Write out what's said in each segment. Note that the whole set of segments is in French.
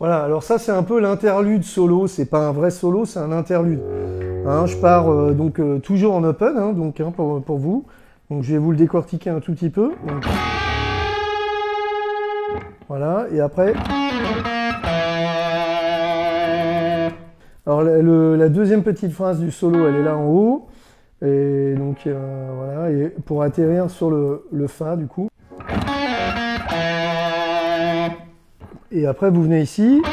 Voilà, alors ça c'est un peu l'interlude solo, c'est pas un vrai solo, c'est un interlude. Hein, je pars toujours en open, hein, pour vous. Donc je vais vous le décortiquer un tout petit peu. Donc, voilà, et après... Alors la deuxième petite phrase du solo, elle est là en haut. Et donc voilà, et pour atterrir sur le Fa du coup. Et après vous venez ici.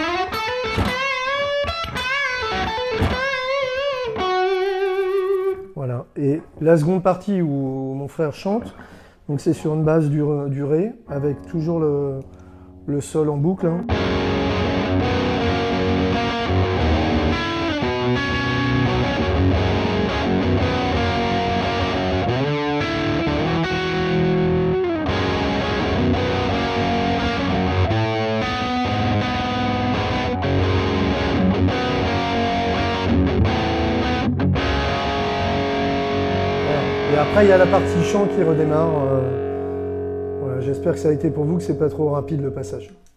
Voilà, et la seconde partie où mon frère chante, donc c'est sur une base du Ré, avec toujours le Sol en boucle. Hein. Et après, il y a la partie chant qui redémarre. Voilà, j'espère que ça a été pour vous, que c'est pas trop rapide le passage.